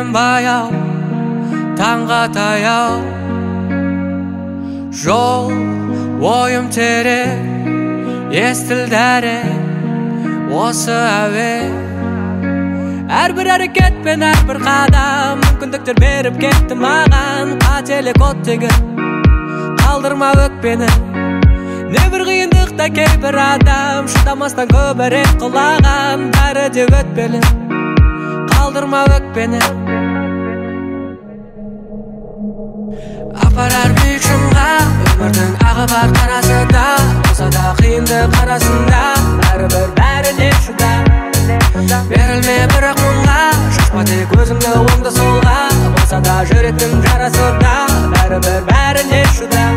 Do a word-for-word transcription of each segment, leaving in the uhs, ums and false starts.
келем баяу, таңға таяу. Жол ойым терең, естілді әрең осы әуе. Әрбір әрекет пен әрбір қадам мүмкіндіктер беріп кетті маған. Қателік оттегін қалдырма өкпені. Небір қиындықта кейбір адам шыдамастан көбірек құлаған. Бәрі де өтпелі, қалдырма өкпені. Апарар биік шыңға өмірдің ағы бар қарасы да, болса да қиындық арасында бәрібір бәріне шыда. Берілме бірақ мұңға, шашпа тек өзіңді оңды солға, болса да жүректің жарасы да бәрібір бәріне шыда.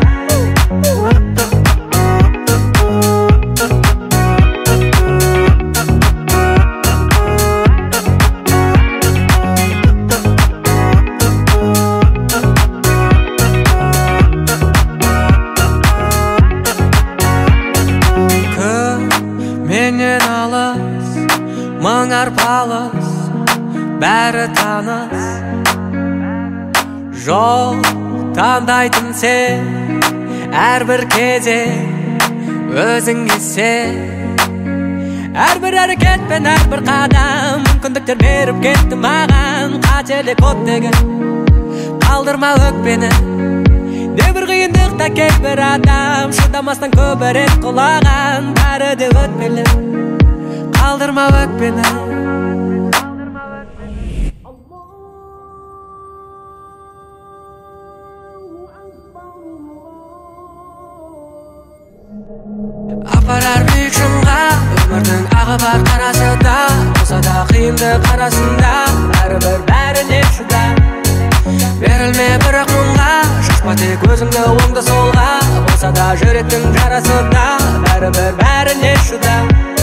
Менен алыс, мың арпалыс, бәрі таныс. Жол таңдайтын сен, әрбір кезең өзіңе сен. Әрбір әрекет пен әрбір қадам мүмкіндіктер беріп кетті маған. Қателік оттегін қалдырма өкпені. Небір қиындықта кейбір адам шыдамастан көбірек құлаған. Бәрі де өтпелі, қалдырма өкпені. Апарар биік шыңға өмірдің ағы бар қарасы да, болса да қиындық арасында бәрібір бәріне шыда. Берілме бірақ мұңға, шашпа тек өзіңді оңды солға, болса да жүректің жарасы да бәрібір бәріне шыда.